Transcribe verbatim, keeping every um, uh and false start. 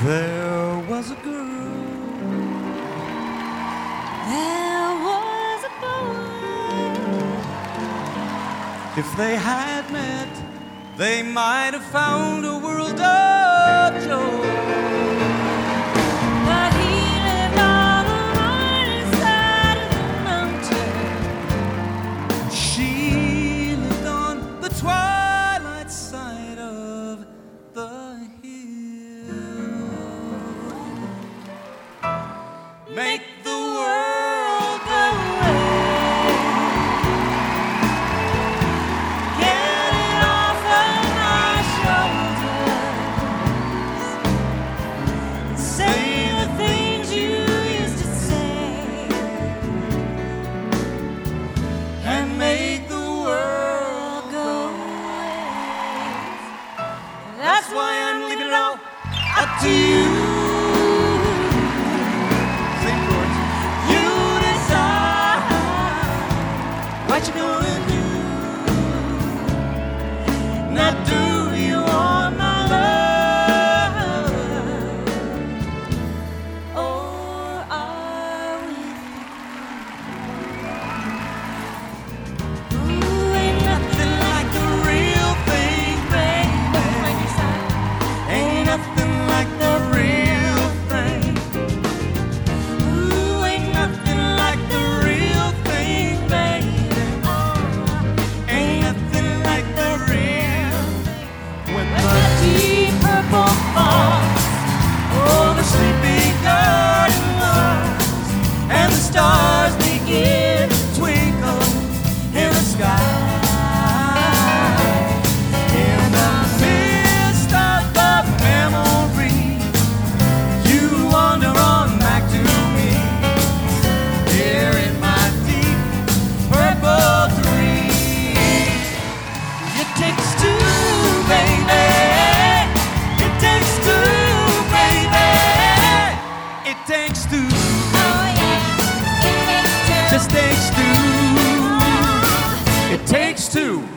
There was a girl. There was a boy. If they had met, they might have found a world of joy. But he lived all alone inside of the mountain. She lived on the twilight side of the hill. Make the world go away. Get it off of my shoulders. Say the things you used to say. And make the world Go away. That's why I'm leaving it all up to you. Same chords. You decide what you're gonna do. Now do you want my love, Or are we through? Ooh, ain't nothing like the real thing, baby. like your side. Ain't nothing like the real thing. Ooh, ain't nothing like the real thing, baby. Ain't nothing like the real. When When the the deep purple falls oh, the sleepy garden walls and the stars begin to twinkle in the sky. In the midst of the memory, you wander on back to me. Here in my deep purple dream. It takes two, baby. It takes two, baby. It takes two. Oh yeah, it makes two. Just takes two. It takes two.